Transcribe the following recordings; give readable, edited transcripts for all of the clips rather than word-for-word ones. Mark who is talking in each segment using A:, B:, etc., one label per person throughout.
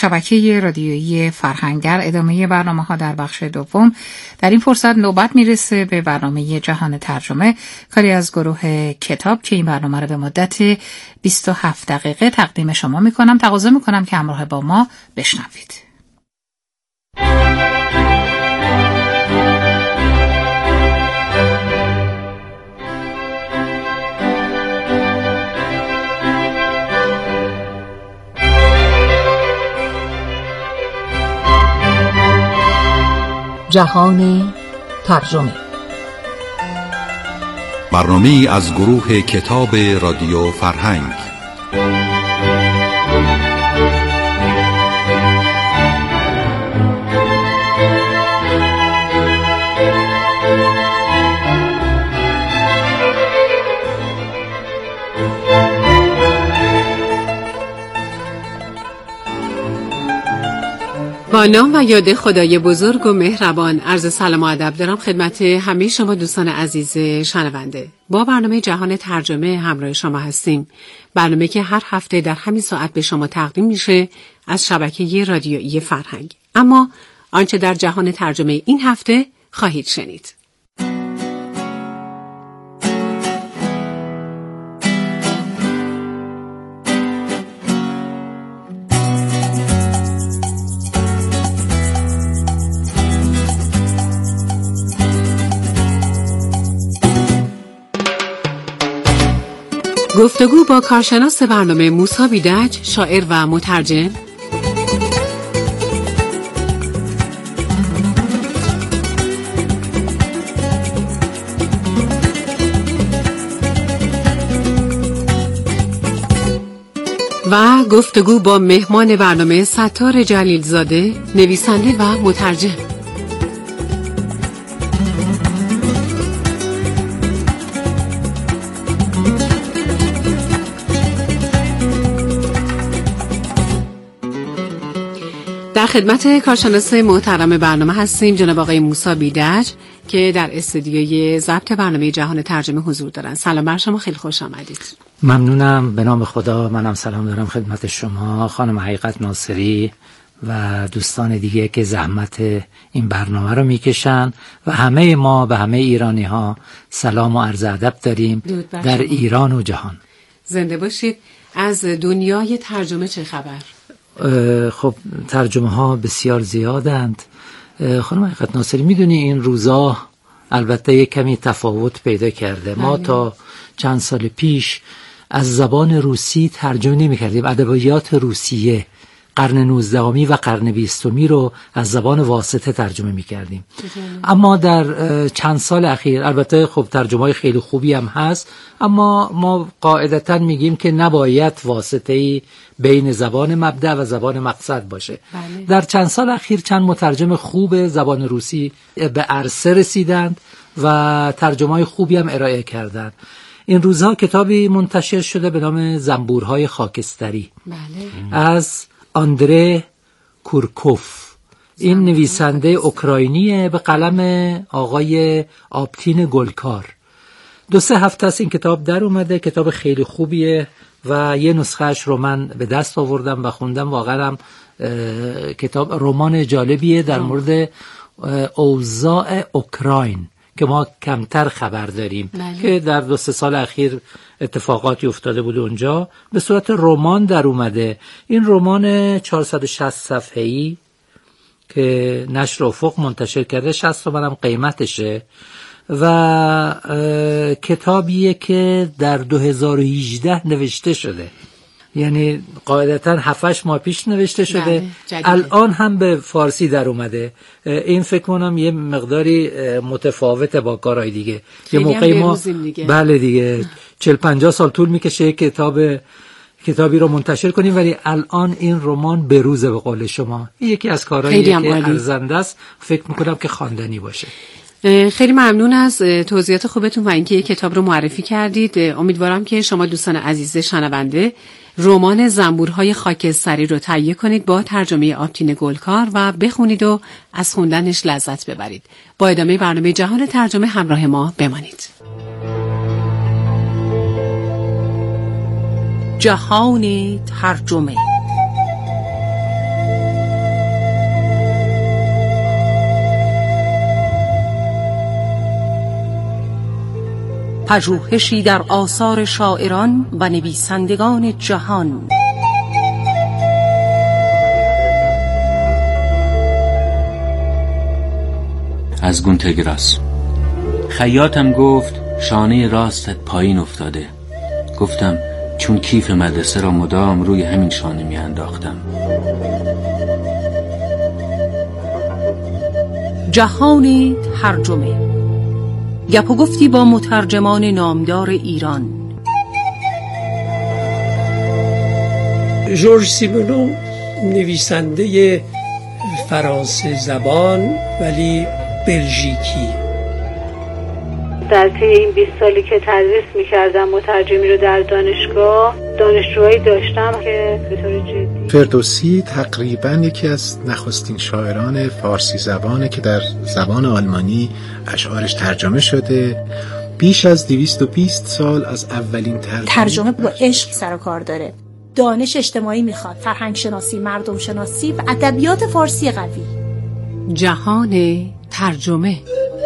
A: شبکه رادیویی فرهنگ. در ادامه برنامه‌ها در بخش دوم در این فرصت نوبت میرسه به برنامه جهان ترجمه، کاری از گروه کتاب که این برنامه رو به مدت 27 دقیقه تقدیم شما میکنم. تقاضا میکنم که همراه با ما بشنوید.
B: جهان ترجمه،
C: برنامه‌ای از گروه کتاب رادیو فرهنگ.
D: با نام و یاد خدای بزرگ و مهربان عرض سلام و ادب دارم خدمت همه شما دوستان عزیز شنونده. با برنامه جهان ترجمه همراه شما هستیم. برنامه که هر هفته در همین ساعت به شما تقدیم میشه از شبکه رادیویی فرهنگ. اما آنچه در جهان ترجمه این هفته خواهید شنید. گفتگو با کارشناس برنامه موسی بیدج، شاعر و مترجم. و گفتگو با مهمان برنامه ستار جلیلزاده، نویسنده و مترجم. در خدمت کارشناس محترم برنامه هستیم جناب آقای موسی بیدج که در استودیوی ضبط برنامه جهان ترجمه حضور دارن. سلام بر شما، خیلی خوش آمدید.
E: ممنونم. به نام خدا منم سلام دارم خدمت شما، خانم حقیقت ناصری و دوستان دیگه که زحمت این برنامه رو میکشن و همه ما به همه ایرانی ها سلام و عرض ادب داریم در ایران و جهان.
D: زنده باشید. از دنیای ترجمه چه خبر؟
E: خب ترجمه ها بسیار زیادند. خانم حقیقت ناصری، میدونی این روزا البته یک کمی تفاوت پیدا کرده. ما تا چند سال پیش از زبان روسی ترجمه نمی کردیم. ادبیات روسیه قرن 19 و قرن 20 رو از زبان واسطه ترجمه می کردیم. اما در چند سال اخیر البته خب ترجمه خیلی خوبی هم هست، اما ما قاعدتا میگیم که نباید واسطه‌ای بین زبان مبدأ و زبان مقصد باشه. بله. در چند سال اخیر چند مترجم خوب زبان روسی به عرصه رسیدند و ترجمه‌های خوبی هم ارائه کردند. این روزها کتابی منتشر شده به نام زنبورهای خاکستری. بله. از آندره کورکوف. این نویسنده اوکراینیه به قلم آقای آپتین گلکار. 2-3 هفته است این کتاب در اومده. کتاب خیلی خوبیه و یه نسخهش رو من به دست آوردم و خوندم. واقعا هم کتاب رمان جالبیه در مورد اوضاع اوکراین که ما کمتر خبر داریم. بله. که در 2-3 سال اخیر اتفاقاتی افتاده بود اونجا. به صورت رمان در اومده. این رمان 460 صفحه‌ای که نشر افق منتشر کرده، 60 تومن هم قیمتشه و کتابیه که در 2018 نوشته شده. یعنی قاعدتا 7-8 ماه پیش نوشته شده. الان هم به فارسی در اومده. این فکر کنم یه مقداری متفاوته با کارهای دیگه. یه موقعی ما بله دیگه 40-50 سال طول میکشه کتابی رو منتشر کنیم، ولی الان این رمان بروزه به قول شما. یکی از کارهایی که ارزنده است، فکر میکنم که خواندنی باشه.
D: خیلی ممنون از توضیحات خوبتون و اینکه کتاب رو معرفی کردید. امیدوارم که شما دوستان عزیز شنونده رمان زنبورهای خاکستری رو تهیه کنید با ترجمه آپتین گلکار و بخونید و از خوندنش لذت ببرید. با ادامه برنامه جهان ترجمه همراه ما بمانید.
B: جهان ترجمه. پژوهشی در آثار شاعران و نویسندگان جهان.
F: از گونتگراس. خیاطم گفت شانه راستت پایین افتاده. گفتم چون کیف مدرسه را مدام روی همین شانه می انداختم.
B: جهان ترجمه، گپ و گفتی با مترجمان نامدار ایران.
G: ژورژ سیمونو نویسنده فرانسه زبان ولی بلژیکی.
H: در طی این 20 سالی که تدریس می‌کردم مترجمی رو در دانشگاه، دانشجوهایی داشتم که به طور جدی.
I: فردوسی تقریباً یکی از نخستین شاعران فارسی زبانه که در زبان آلمانی اشعارش ترجمه شده. بیش از 220 سال از اولین
J: ترجمه با عشق سر و کار داره. دانش اجتماعی میخواد، فرهنگ شناسی، مردم شناسی و ادبیات فارسی قوی.
D: جهان ترجمه.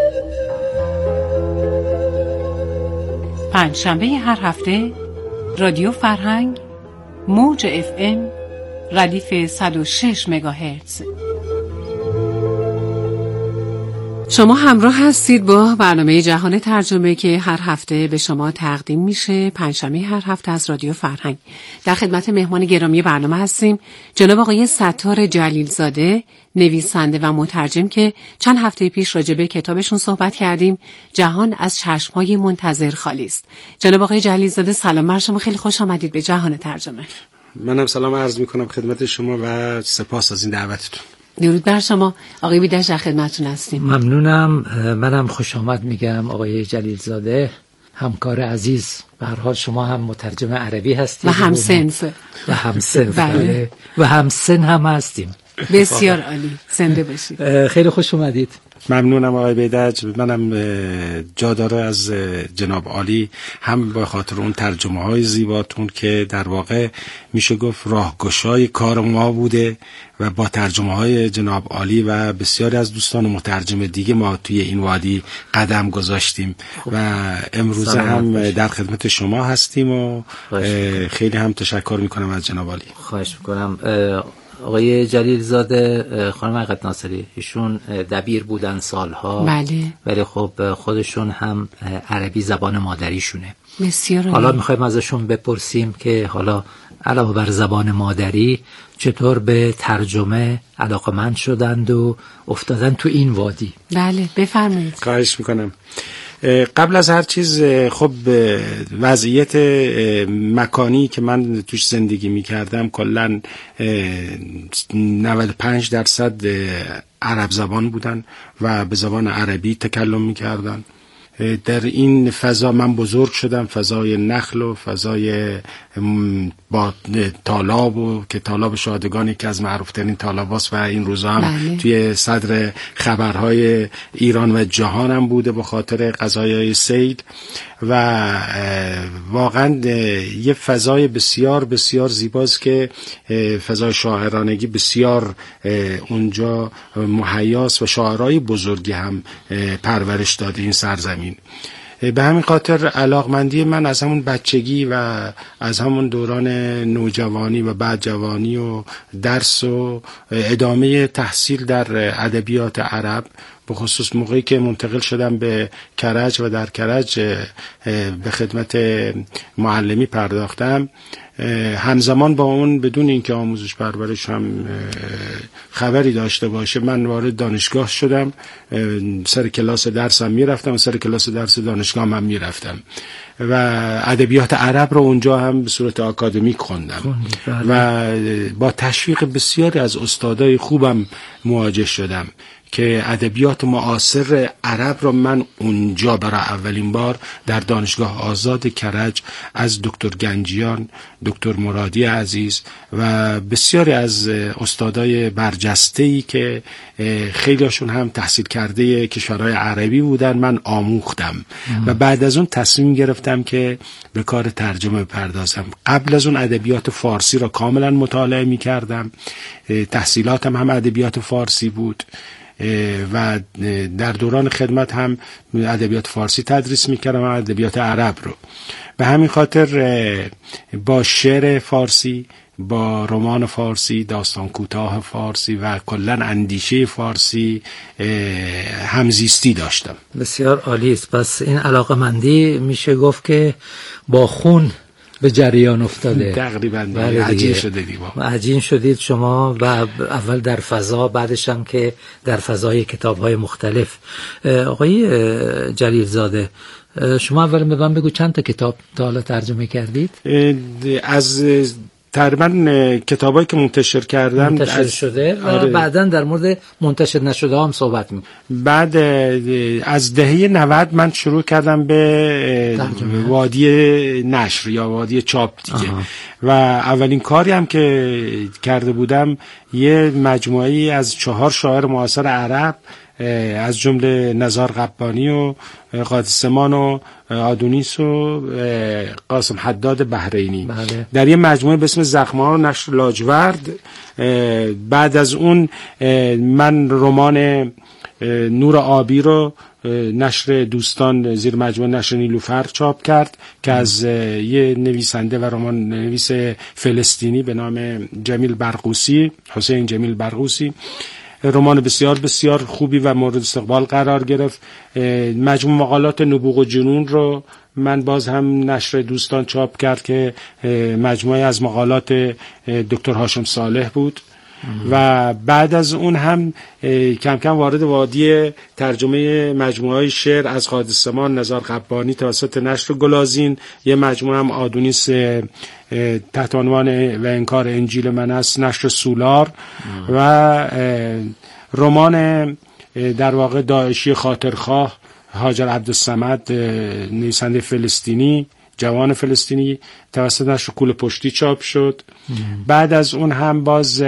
D: پنجشنبه هر هفته رادیو فرهنگ، موج FM، ردیف 106 مگاهرتز. شما همراه هستید با برنامه جهان ترجمه که هر هفته به شما تقدیم میشه پنجشنبه هر هفته از رادیو فرهنگ. در خدمت مهمان گرامی برنامه هستیم جناب آقای ستار جلیلزاده، نویسنده و مترجم که چند هفته پیش راجع به کتابشون صحبت کردیم، جهان از چشم‌های منتظر خالی است. جناب آقای جلیلزاده سلام بر شما، خیلی خوش آمدید به جهان ترجمه.
K: منم سلام عرض میکنم خدمت شما و سپاس از این دعوتتون.
D: درود بر شما. آقای بیدش در خدمتتون هستیم.
E: ممنونم. منم خوش آمد میگم آقای جلیلزاده، همکار عزیز. به هر حال شما هم مترجم عربی هستید
D: و همسنف
E: و همسنف
D: بله.
E: و همسن هم هستیم.
D: بسیار عالی، زنده باشید.
E: خیلی خوش اومدید.
K: ممنونم آقای بیدج. منم جاداره از جناب عالی، هم به خاطر اون ترجمه های زیباتون که در واقع میشه گفت راهگشای کار ما بوده و با ترجمه های جناب عالی و بسیاری از دوستان مترجم دیگه ما توی این وادی قدم گذاشتیم و امروزه هم در خدمت شما هستیم و خیلی هم تشکر میکنم از جناب عالی.
E: خواهش میکنم. آقای جلیلزاده، خانم حقیقت ناصری، ایشون دبیر بودن سالها،
D: بله،
E: ولی خب خودشون هم عربی زبان مادریشونه.
D: بسیار.
E: حالا میخوایم ازشون بپرسیم که حالا علاوه بر زبان مادری چطور به ترجمه علاقمند شدند و افتادن تو این وادی.
D: بله بفرمایید.
K: خواهش میکنم. قبل از هر چیز خب وضعیت مکانی که من توش زندگی میکردم کلن 95% عرب زبان بودن و به زبان عربی تکلم میکردن. در این فضا من بزرگ شدم، فضای نخل و فضای با تالاب و که تالاب شادگانی که از معروفترین تالاباست و این روزا هم توی صدر خبرهای ایران و جهان هم بوده به خاطر قضایای سیل و واقعا یه فضای بسیار بسیار زیباست که فضای شاعرانگی بسیار اونجا مهیاست و شاعرای بزرگی هم پرورش داده این سرزمین. به همین خاطر علاقمندی من از همون بچگی و از همون دوران نوجوانی و بعد جوانی و درس و ادامه تحصیل در ادبیات عرب، به خصوص موقعی که منتقل شدم به کرج و در کرج به خدمت معلمی پرداختم، همزمان با اون بدون اینکه آموزش پرورش هم خبری داشته باشه من وارد دانشگاه شدم. سر کلاس درسم میرفتم و سر کلاس درس دانشگاه هم میرفتم و ادبیات عرب رو اونجا هم به صورت آکادمیک خوندم و با تشویق بسیاری از استادای خوبم مواجه شدم که ادبیات معاصر عرب رو من اونجا برای اولین بار در دانشگاه آزاد کرج از دکتر گنجیان، دکتر مرادی عزیز و بسیاری از استادای برجسته‌ای که خیلیشون هم تحصیل کرده کشورهای عربی بودن من آموختم و بعد از اون تصمیم گرفتم که به کار ترجمه بپردازم. قبل از اون ادبیات فارسی را کاملا مطالعه می کردم، تحصیلاتم هم ادبیات فارسی بود و در دوران خدمت هم ادبیات فارسی تدریس میکردم و ادبیات عرب رو. به همین خاطر با شعر فارسی، با رمان فارسی، داستان کوتاه فارسی و کلا اندیشه فارسی همزیستی داشتم.
E: بسیار عالی است. پس این علاقمندی میشه گفت که با خون به جریان افتاده.
K: تقریبا عجین شده دیگه.
E: عجین شدید شما و اول در فضا، بعدش هم که در فضای کتاب‌های مختلف. آقای جلیل زاده، شما اول به من بگو چند تا کتاب تا حالا ترجمه کردید؟
K: از تقریبا کتابایی که منتشر کردم
E: منتشر شده و بعداً در مورد منتشر نشده هم صحبت می‌کنم.
K: بعد از دهه 90 من شروع کردم به وادی نشر یا وادی چاپ دیگه. و اولین کاری هم که کرده بودم یه مجموعه‌ای از 4 شاعر معاصر عرب از جمله نزار قبانی و قادسمان و آدونیس و قاسم حداد بحرینی در یه مجموعه به اسم زخم‌ها نشر لاجورد. بعد از اون من رمان نور آبی رو نشر دوستان زیر مجموعه نشر نیلوفر چاپ کرد که از یه نویسنده و رمان نویس فلسطینی به نام جمیل برغوثی، حسین جمیل برغوثی. رمان بسیار بسیار خوبی و مورد استقبال قرار گرفت. مجموع مقالات نبوغ و جنون رو من باز هم نشر دوستان چاپ کرد که مجموعه از مقالات دکتر هاشم صالح بود. و بعد از اون هم کم کم وارد وادی ترجمه مجموعه شعر از قادسمان نزار قبانی توسط نشر گلازین، یه مجموعه هم آدونیس تحت عنوان و انکار انجیل من است نشر سولار و رمان در واقع داعشی خاطرخواه هاجر عبدالصمد نویسنده فلسطینی، جوان فلسطینی توسط نشر کوله پشتی چاپ شد. بعد از اون هم باز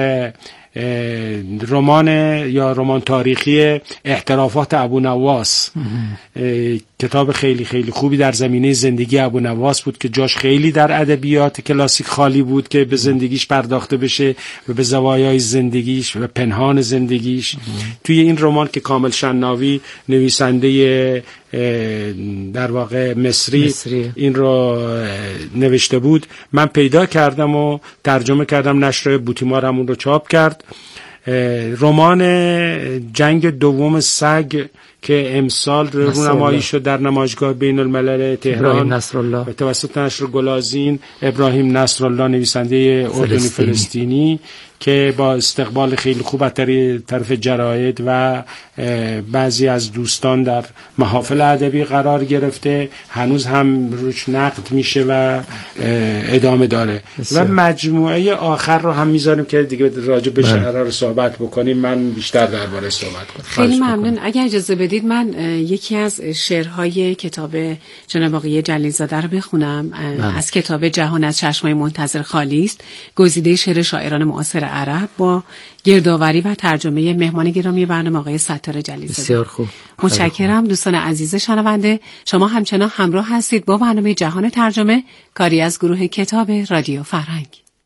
K: رمان تاریخی احترافات ابونواس، کتاب خیلی خیلی خوبی در زمینه زندگی ابونواس بود که جاش خیلی در ادبیات کلاسیک خالی بود که به زندگیش پرداخته بشه و به زوایای زندگیش و پنهان زندگیش. توی این رمان که کامل شناوی نویسنده در واقع مصری این رو نوشته بود، من پیدا کردم و ترجمه کردم، نشر بوتیمار همون رو چاپ کرد. رمان جنگ دوم سگ که امسال رونمایی شد در نمایشگاه بین الملل تهران توسط نشر گلازین، ابراهیم نصرالله نویسنده اردنی فلسطینی که با استقبال خیلی خوب از طرف جراید و بعضی از دوستان در محافل ادبی قرار گرفته، هنوز هم روش نقد میشه و ادامه داره. و مجموعه آخر رو هم میذاریم که دیگه راجع به شعرها رو صحبت بکنیم، من بیشتر درباره صحبت کنم.
D: خیلی ممنون. اگر اجازه بدید من یکی از شعرهای کتاب جناب آقای جلیل زاده رو بخونم. از کتاب جهان از چشمای منتظر خالی است، گزیده شعر شاعران معاصر عرب با گردآوری و ترجمه مهمان گرامی برنامه آقای ستار جلیل زاده.
E: بسیار خوب.
D: متشکرم. دوستان عزیز شنونده، شما همچنان همراه هستید با برنامه جهان ترجمه، کاری از گروه کتاب رادیو فرهنگ.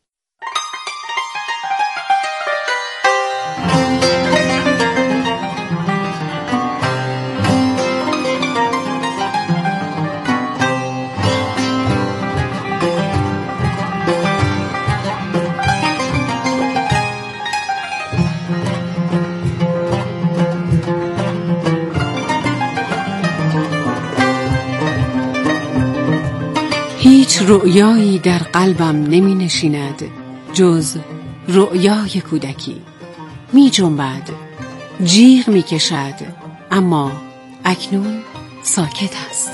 D: هیچ رؤیایی در قلبم نمی نشیند جز رؤیای کودکی. می جنبد، جیغ می کشد، اما اکنون ساکت است.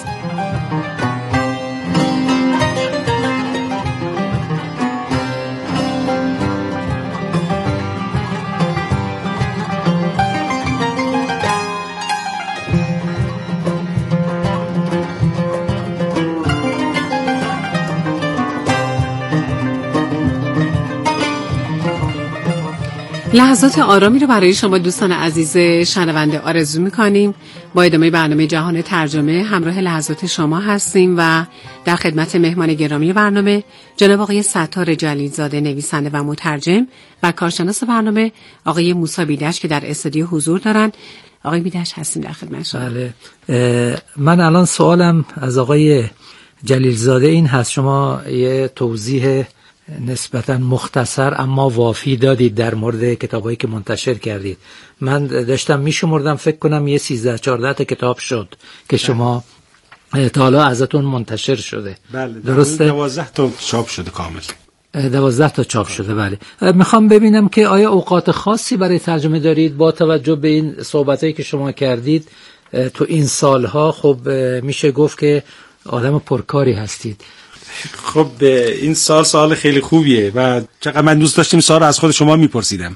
D: لحظات آرامی رو برای شما دوستان عزیز شنونده آرزو می‌کنیم. با ادامه برنامه جهان ترجمه همراه لحظات شما هستیم و در خدمت مهمان گرامی برنامه جناب آقای ستار جلیلزاده، نویسنده و مترجم، و کارشناس برنامه آقای موسی بیدش که در استودیو حضور دارن. آقای بیدش هستیم در خدمت شما.
E: بله. من الان سوالم از آقای جلیلزاده این هست، شما یه توضیح نسبتا مختصر اما وافی دادید در مورد کتابایی که منتشر کردید. من داشتم میشمردم، فکر کنم یه 13-14 تا کتاب شد که شما تا حالا ازتون منتشر شده.
K: بله،
E: درسته؟
K: 12 تا چاپ شده کامل.
E: 12 تا چاپ شده. بله. میخوام ببینم که آیا اوقات خاصی برای ترجمه دارید با توجه به این صحبتایی که شما کردید تو این سالها؟ خب میشه گفت که آدم پرکاری هستید.
K: خب این سال خیلی خوبیه و چقدر من دوست داشتم سال از خود شما میپرسیدم.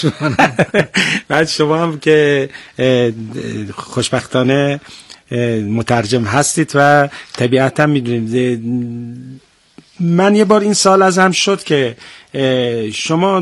K: بعد شما هم که خوشبختانه مترجم هستید و طبیعتا میدونید من یه بار این سال از هم شد که شما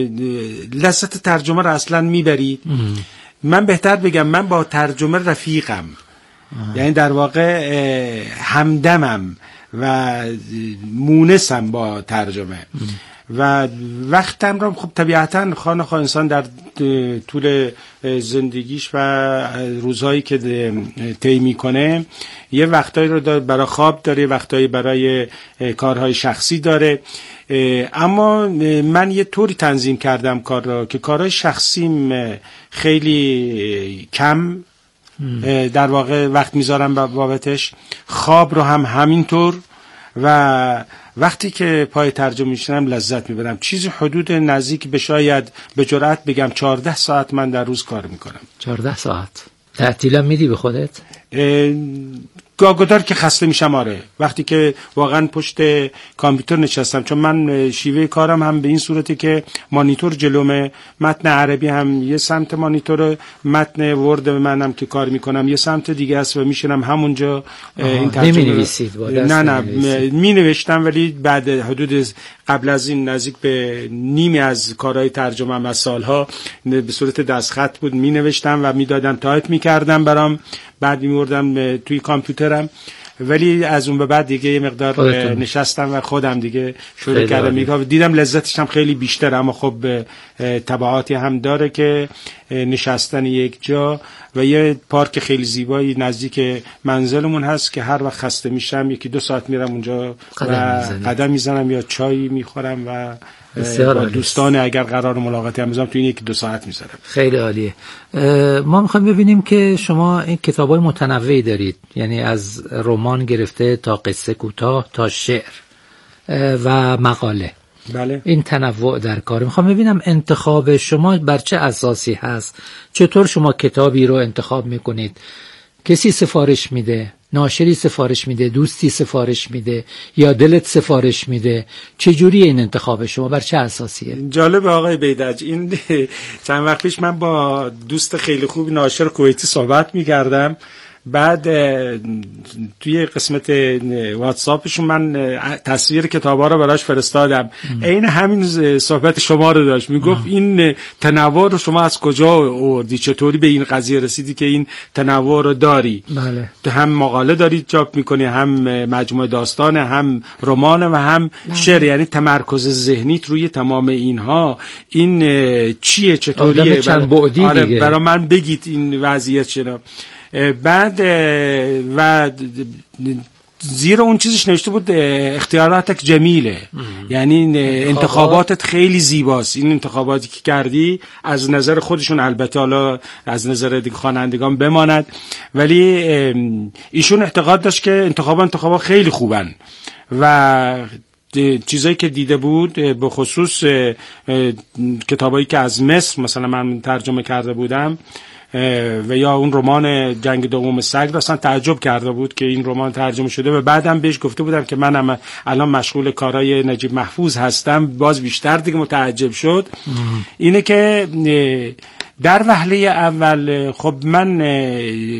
K: لذت ترجمه رو اصلا میبرید. من بهتر بگم من با ترجمه رفیقم، یعنی در واقع همدمم و مونسم با ترجمه و وقتم رو خب طبیعتا خانه انسان در طول زندگیش و روزهایی که طی میکنه یه وقتایی رو برای خواب داره، وقتایی برای کارهای شخصی داره، اما من یه طوری تنظیم کردم کار رو که کارهای شخصیم خیلی کم در واقع وقت میذارم بابتش، خواب رو هم همینطور، و وقتی که پای ترجمه میشنم لذت میبرم. چیزی حدود نزدیک به شاید به جرئت بگم 14 ساعت من در روز کار میکنم. 14
E: ساعت تعطیلم میدی به خودت؟
K: گاگودار که خسته میشم. آره، وقتی که واقعا پشت کامپیوتر نشستم، چون من شیوه کارم هم به این صورتی که مانیتور جلومه، متن عربی هم یه سمت مانیتور، متن ورد منم که کار میکنم یه سمت دیگه است و میشینم همونجا این ترجمه.
E: نمی‌نویسید با دست؟
K: نه مینوشتم، ولی بعد حدود قبل از این نزدیک به نیمی از کارهای ترجمه هم از سالها به صورت دستخط بود، مینوشتم و میدادم تایپ میکردم برام، بعد میوردم توی کامپیوترم، ولی از اون به بعد دیگه یه مقدار نشستم و خودم دیگه شروع کردم دیدم لذتش هم خیلی بیشتر، اما خب تبعاتی هم داره که نشستن یک جا و یه پارک خیلی زیبایی نزدیک منزلمون هست که هر وقت خسته میشم 1-2 ساعت میرم اونجا و قدم میزنم یا چای میخورم و با دوستان اگر قرار ملاقاتی هم میذارم تو این 1-2 ساعت میذارم.
E: خیلی عالیه. ما میخوایم ببینیم که شما این کتابای متنوعی دارید، یعنی از رمان گرفته تا قصه کوتاه تا شعر و مقاله.
K: بله.
E: این تنوع در کار. میخوام ببینم انتخاب شما بر چه اساسی هست؟ چطور شما کتابی رو انتخاب میکنید؟ کسی سفارش میده؟ ناشری سفارش میده؟ دوستی سفارش میده؟ یا دلت سفارش میده؟ چجوری این انتخاب شما بر چه اساسیه؟
K: جالب آقای بیدج، این چند وقت پیش من با دوست خیلی خوب ناشر کویتی صحبت میکردم، بعد توی قسمت واتساپشون من تصویر کتابا رو براش فرستادم، عین همین صحبت شما رو داشت، میگفت این تنوع رو شما از کجا آوردی، چطوری به این قضیه رسیدی که این تنوع رو داری؟
E: بله.
K: تو هم مقاله داری چاپ میکنی، هم مجموعه داستان، هم رمان و هم شعر، یعنی تمرکز ذهنیت روی تمام اینها، این چیه، چطوریه؟ برای من بگید این وضعیت چرا. بعد و زیر اون چیزش نوشته بود اختیاراتک جمیله، یعنی انتخاباتت خیلی زیباست. این انتخاباتی که کردی از نظر خودشون، البته حالا از نظر خوانندگان بماند، ولی ایشون اعتقاد داشت که انتخابات خیلی خوبن و چیزایی که دیده بود به خصوص کتابایی که از مصر مثلا من ترجمه کرده بودم و یا اون رمان جنگ دوم سگ اصلا تعجب کرده بود که این رمان ترجمه شده و بعدم بهش گفته بودم که منم الان مشغول کارهای نجیب محفوظ هستم، باز بیشتر دیگه متعجب شد. اینه که در وهله اول خب من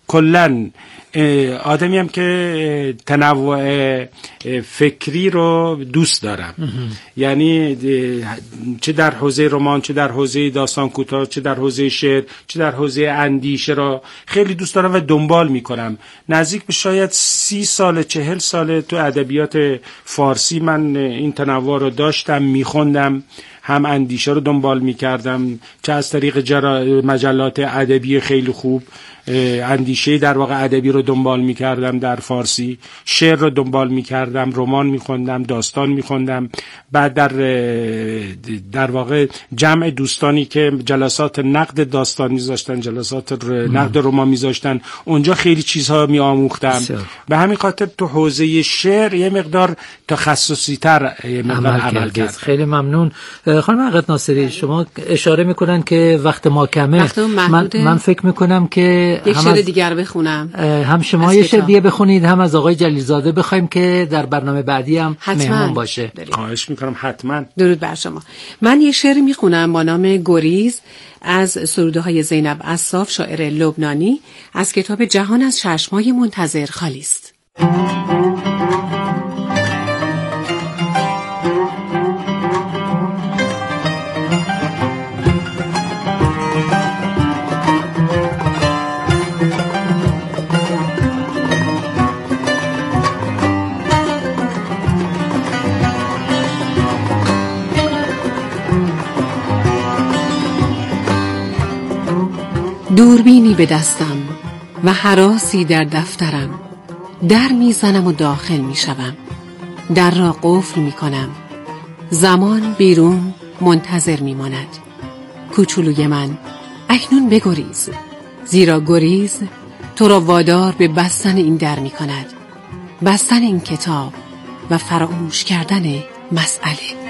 K: کلن آدمی هم که تنوع فکری رو دوست دارم. یعنی چه در حوزه رمان، چه در حوزه داستان کوتاه، چه در حوزه شعر، چه در حوزه اندیشه را خیلی دوست دارم و دنبال میکنم. نزدیک به شاید 30 سال 40 سال تو ادبیات فارسی من این تنوع رو داشتم، میخوندم، هم اندیشه رو دنبال میکردم، چه از طریق مجلات ادبی خیلی خوب اندیشه در واقع ادبی رو دنبال میکردم در فارسی، شعر رو دنبال میکردم، رمان میخوندم، داستان میخوندم. بعد در واقع جمع دوستانی که جلسات نقد داستانی میذاشتن، جلسات نقد رمان میذاشتن، اونجا خیلی چیزها میآموختم. به همین خاطر تو حوزه شعر یه مقدار تخصصی تر عمل کرد.
E: خیلی ممنون. خانم عقد ناصری، شما اشاره میکنن که وقت ما کمه. من فکر میکنم که
D: یک شعر دیگر بخونم،
E: هم شما یه شعر دیگه بخونید، هم از آقای جلیل‌زاده بخوایم که در برنامه بعدی هم مهمون باشه.
K: خواهش میکنم، حتما.
D: درود بر شما. من یه شعر میخونم با نام گریز از سروده های زینب اصاف، شاعر لبنانی، از کتاب جهان از چشمای منتظر خالی است. دوربینی به دستم و هراسی در دفترم، در میزنم و داخل میشوم، در را قفل میکنم، زمان بیرون منتظر میماند. کوچولوی من اکنون بگریز، زیرا گریز تو را وادار به بستن این در میکند، بستن این کتاب و فراموش کردن مسئله.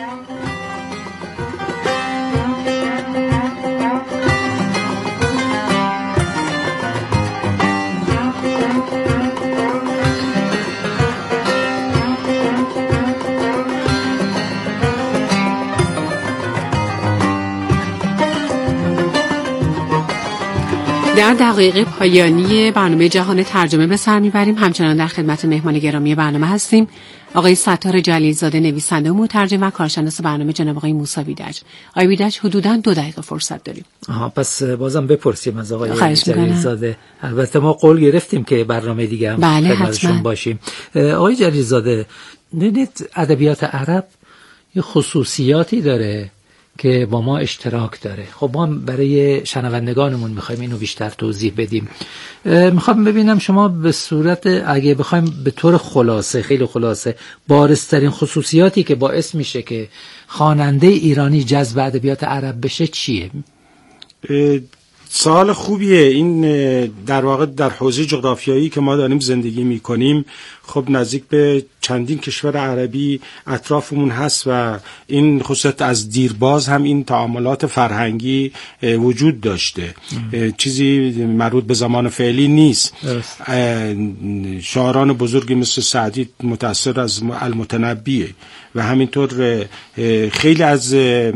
D: در دقایق پایانی برنامه جهان ترجمه به سر میبریم. همچنان در خدمت مهمان گرامی برنامه هستیم آقای ستار جلیل‌زاده، نویسنده و مترجم، و کارشناس برنامه جناب آقای موسی بیدج. آقای بیدج، حدوداً 2 دقیقه فرصت داریم.
E: پس بازم بپرسیم از آقای جلیل‌زاده. البته ما قول گرفتیم که برنامه دیگه هم خدمتشون باشیم. آقای جلیل‌زاده، دیدید ادبیات عرب یه خصوصیاتی داره که با ما اشتراک داره. خب ما برای شنوندگانمون میخوایم اینو بیشتر توضیح بدیم. میخوام ببینم شما به صورت، اگه بخوایم به طور خلاصه، خیلی خلاصه، بارزترین خصوصیاتی که باعث میشه که خواننده ایرانی جذب ادبیات عرب بشه چیه؟
K: سوال خوبیه. این در واقع در حوزه جغرافیایی که ما داریم زندگی میکنیم، خب نزدیک به چندین کشور عربی اطرافمون هست و این خصوصیت از دیرباز هم این تعاملات فرهنگی وجود داشته. چیزی مربوط به زمان فعلی نیست. شاعران بزرگی مثل سعدی متأثر از المتنبیه و همینطور خیلی از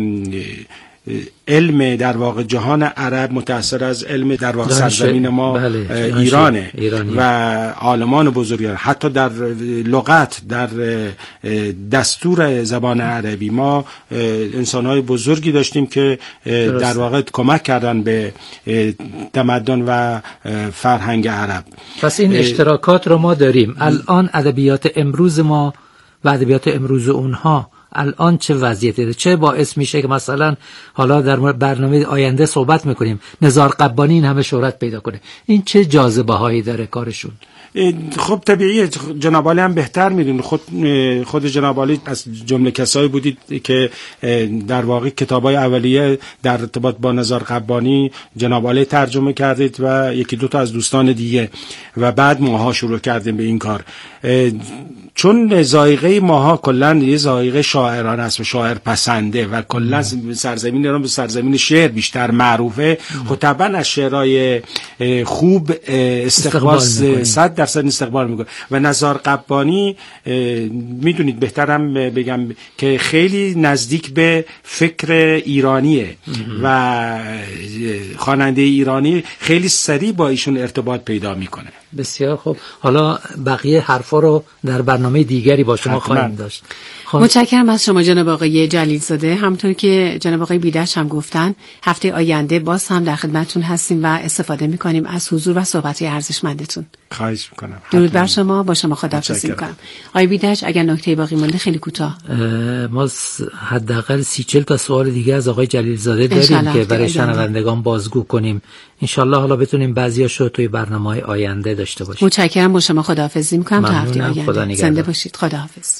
K: علم در واقع جهان عرب متأثر از علم در واقع سرزمین ما ایرانه و عالمان بزرگان. حتی در لغت، در دستور زبان عربی ما انسان‌های بزرگی داشتیم که در واقع کمک کردن به تمدن و فرهنگ عرب.
E: پس این اشتراکات رو ما داریم. الان ادبیات امروز ما و ادبیات امروز اونها الان چه وضعیتی داره؟ چه باعث میشه که مثلا حالا در برنامه آینده صحبت میکنیم نزار قبانی این همه شهرت پیدا کنه؟ این چه جاذبه هایی داره کارشون؟
K: خب طبیعیه. جناب عالی هم بهتر میدونید. خود جناب عالی از جمله کسایی بودید که در واقع کتابای اولیه در ارتباط با نزار قبانی جناب عالی ترجمه کردید و یکی دو تا از دوستان دیگه، و بعد ماها شروع کردیم به این کار. چون ذائقه ماها کلا یه ذائقه شاعران است و شاعر پسنده و کلا سرزمین ایران به سرزمین شعر بیشتر معروفه، خب طبعا از شعرهای خوب استقبال 100% 100% استقبال میکنه. و نزار قبانی میدونید بهترم بگم که خیلی نزدیک به فکر ایرانیه و خواننده ایرانی خیلی سریع با ایشون ارتباط پیدا میکنه.
E: بسیار خوب. حالا بقیه حرفا رو در برنامه دیگری با شما خواهیم داشت.
D: متشکرم از شما جناب آقای جلیلزاده. همونطور که جناب آقای بیدش هم گفتن هفته آینده باز هم در خدمتتون هستیم و استفاده میکنیم از حضور و صحبت‌های ارزشمندتون.
K: خواهش میکنم.
D: درود بر شما. با شما خداحافظی میکنم. آقای بیدش اگر نکته باقی مونده خیلی کوتاه.
E: ما حداقل 30-40 تا سوال دیگه از آقای جلیلزاده داریم که برای شنوندگان بازگو کنیم. انشالله حالا بتونیم بعضیاشو توی برنامه‌های آینده داشته باشیم.
D: متشکرم. با شما خداحافظی میکنم تا هفته آینده. زنده باشید. خداحافظ.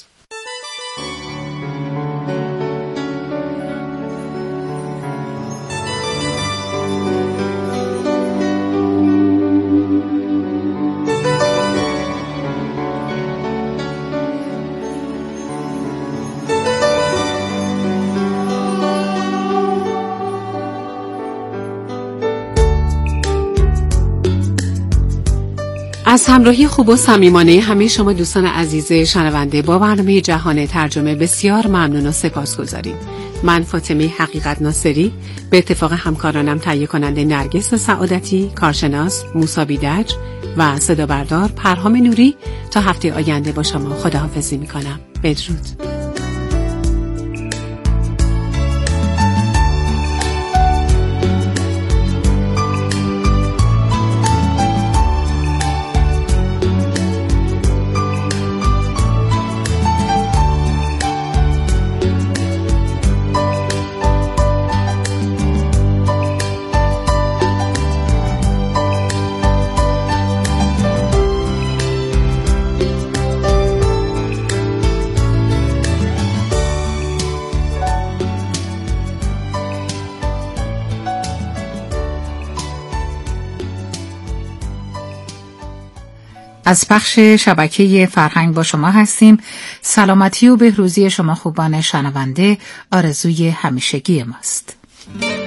D: از همراهی خوب و صمیمانه همه شما دوستان عزیز شنونده با برنامه جهان ترجمه بسیار ممنون و سپاسگزاریم. من فاطمه حقیقت ناصری به اتفاق همکارانم تهیه کننده نرگس سعادتی، کارشناس موسی بیدج و صدا بردار پرهام نوری تا هفته آینده با شما خداحافظی میکنم. بدرود.
A: از پخش شبکه فرهنگ با شما هستیم. سلامتی و بهروزی شما خوبان شنونده آرزوی همیشگی ماست.